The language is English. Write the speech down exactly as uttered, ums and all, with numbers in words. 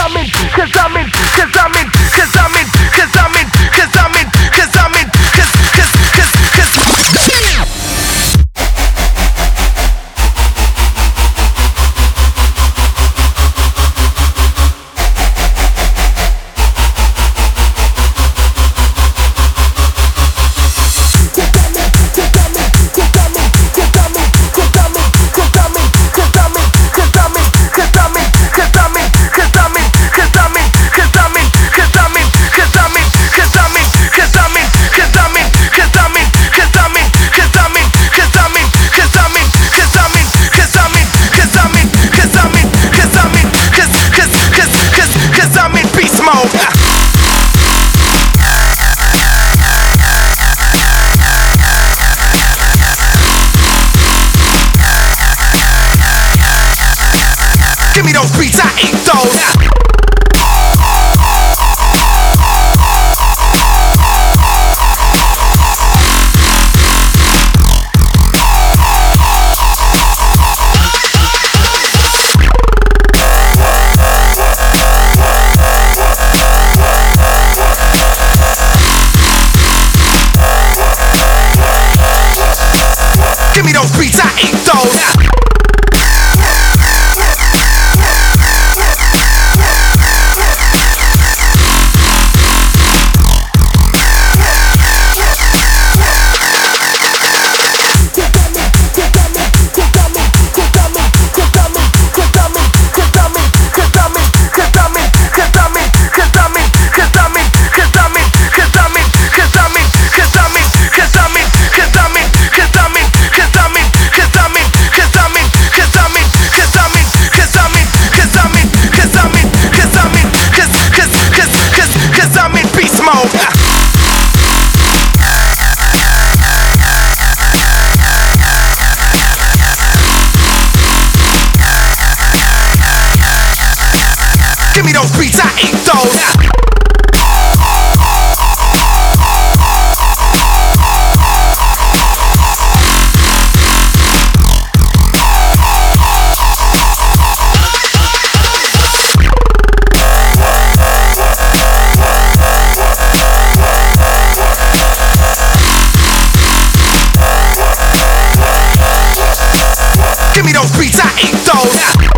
I'm in, cause I'm in, cause I'm in, cause I'm in, cause I'm in, cause I'm in, cause I'm in, cause, cause, cause, cause. Give me those beats, I eat those. Give me those beats, I eat those. Give me those beats, I eat those. Give me those beats, I eat those.